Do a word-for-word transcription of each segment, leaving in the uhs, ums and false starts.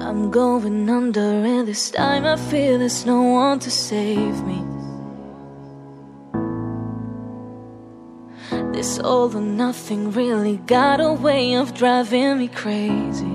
I'm going under, and this time I feel there's no one to save me. This all or nothing really got a way of driving me crazy.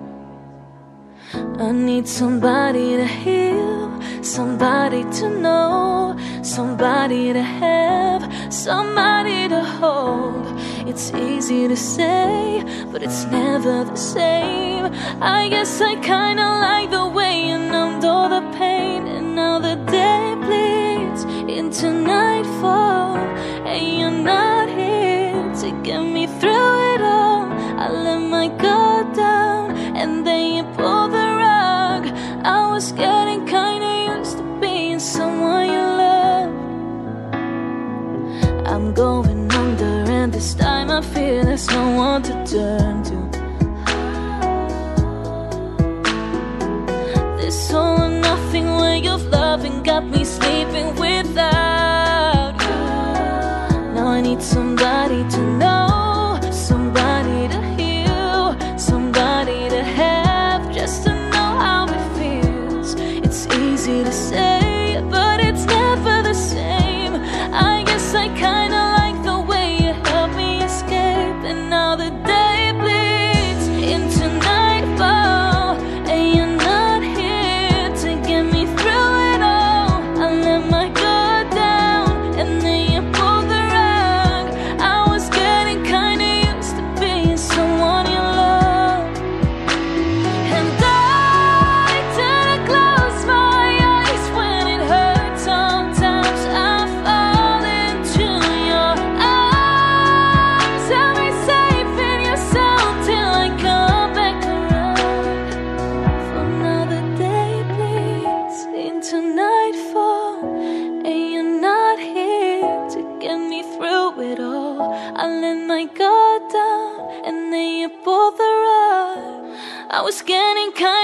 I need somebody to heal, somebody to know, somebody to have, somebody to hold. It's easy to say, but it's never the same. I guess I kinda like the way you numbed all the pain, and now the day bleeds into nightfall, and you're not here to get me through it all. I let my guard down, and then you pulled the rug. I was getting kinda used to being someone you love. I'm going under, and this time I feel there's no one to turn to. This all or nothing way of loving got me sleeping without you. Now I need somebody to know, somebody to heal, somebody to have, just to know how it feels. It's easy to say, but it's never the same. I guess I kinda like the way you helped me escape, and now the day bleeds into nightfall, and you're not here to get me through it all. I let my guard down, and then you pulled the rug. I was getting kinda used to being someone you love, and I didn't close my eyes when it hurt. Sometimes I fall into your arms. I'll be safe in your soul till I come back around. For now the day bleeds into nightfall, and you're not here to get me through it all. I let my guard down, and then you pulled the rug. I was getting kind